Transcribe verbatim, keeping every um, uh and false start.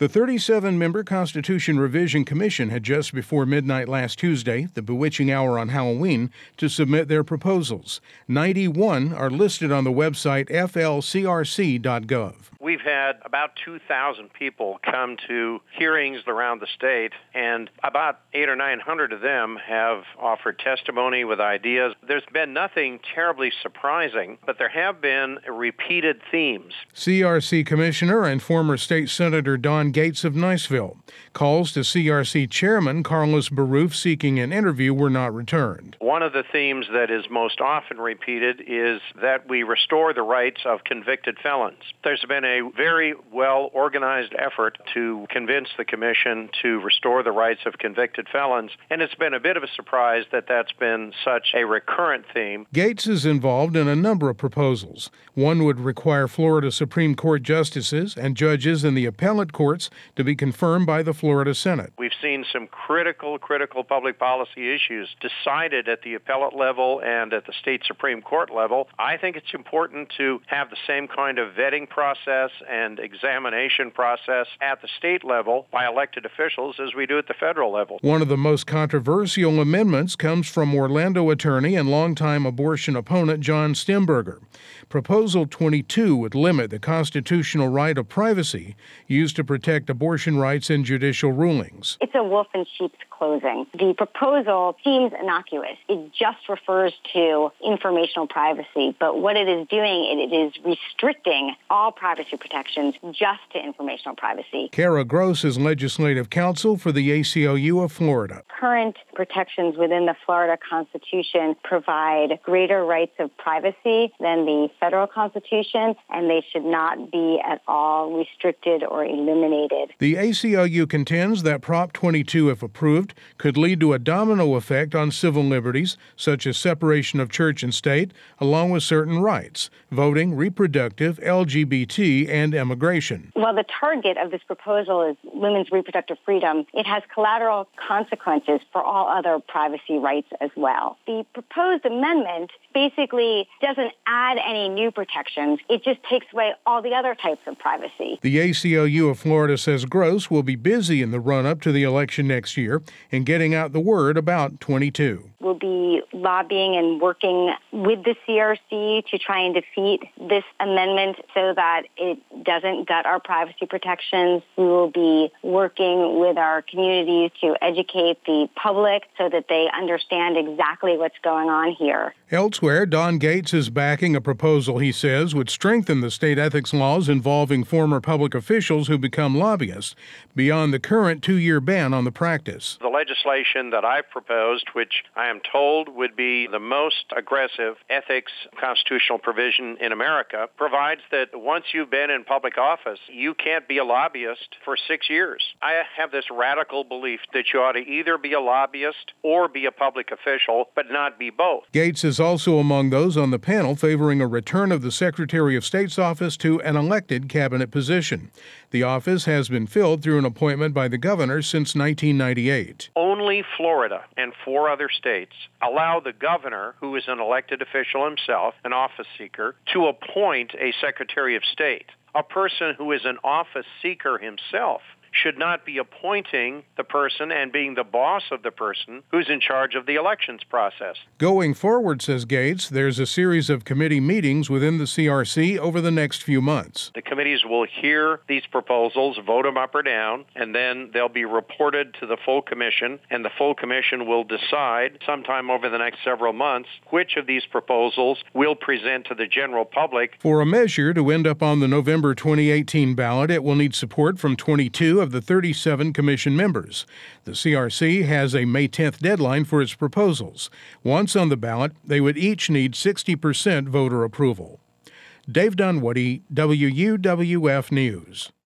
The thirty-seven member Constitution Revision Commission had just before midnight last Tuesday, the bewitching hour on Halloween, to submit their proposals. ninety-one are listed on the website f l c r c dot gov. We've had about two thousand people come to hearings around the state, and about eight or nine hundred of them have offered testimony with ideas. There's been nothing terribly surprising, but there have been repeated themes. C R C Commissioner and former State Senator Don Gates of Niceville. Calls to C R C Chairman Carlos Baruf seeking an interview were not returned. One of the themes that is most often repeated is that we restore the rights of convicted felons. There's been a very well-organized effort to convince the Commission to restore the rights of convicted felons, and it's been a bit of a surprise that that's been such a recurrent theme. Gates is involved in a number of proposals. One would require Florida Supreme Court justices and judges in the appellate courts to be confirmed by the Florida Senate. We've seen some critical, critical public policy issues decided at the appellate level and at the state Supreme Court level. I think it's important to have the same kind of vetting process and examination process at the state level by elected officials as we do at the federal level. One of the most controversial amendments comes from Orlando attorney and longtime abortion opponent John Stemberger. Proposal twenty-two would limit the constitutional right of privacy used to protect abortion rights in judicial rulings. It's a wolf in sheep's clothing. The proposal seems innocuous. It just refers to informational privacy, but what it is doing, it is restricting all privacy protections just to informational privacy. Kara Gross is legislative counsel for the A C L U of Florida. Current protections within the Florida Constitution provide greater rights of privacy than the federal Constitution, and they should not be at all restricted or eliminated. The A C L U contends that Prop twenty-two, if approved, could lead to a domino effect on civil liberties, such as separation of church and state, along with certain rights, voting, reproductive, L G B T, and immigration. While the target of this proposal is women's reproductive freedom, it has collateral consequences for all other privacy rights as well. The proposed amendment basically doesn't add any new protections. It just takes away all the other types of privacy. The A C L U of Florida says Gross will be busy in the run-up to the election next year in getting out the word about twenty-two. We'll be lobbying and working with the C R C to try and defeat this amendment so that it doesn't gut our privacy protections. We will be working with our communities to educate the public so that they understand exactly what's going on here. Elsewhere, Don Gates is backing a proposal he says would strengthen the state ethics laws involving former public officials who become lobbyists beyond the current two-year ban on the practice. The legislation that I've proposed, which I am told would be the most aggressive ethics constitutional provision in America, provides that once you've been in public office, you can't be a lobbyist for six years. I have this radical belief that you ought to either be a lobbyist or be a public official, but not be both. Gates is also among those on the panel favoring a return of the Secretary of State's office to an elected cabinet position. The office has been filled through an appointment by the governor since nineteen ninety-eight. Only Florida and four other states allow the governor, who is an elected official himself, an office seeker, to appoint a Secretary of State. A person who is an office seeker himself should not be appointing the person and being the boss of the person who's in charge of the elections process. Going forward, says Gates, there's a series of committee meetings within the C R C over the next few months. The committees will hear these proposals, vote them up or down, and then they'll be reported to the full commission, and the full commission will decide sometime over the next several months which of these proposals will present to the general public. For a measure to end up on the November twenty eighteen ballot, it will need support from twenty-two of the thirty-seven commission members. The C R C has a May tenth deadline for its proposals. Once on the ballot, they would each need sixty percent voter approval. Dave Dunwoody, W U W F News.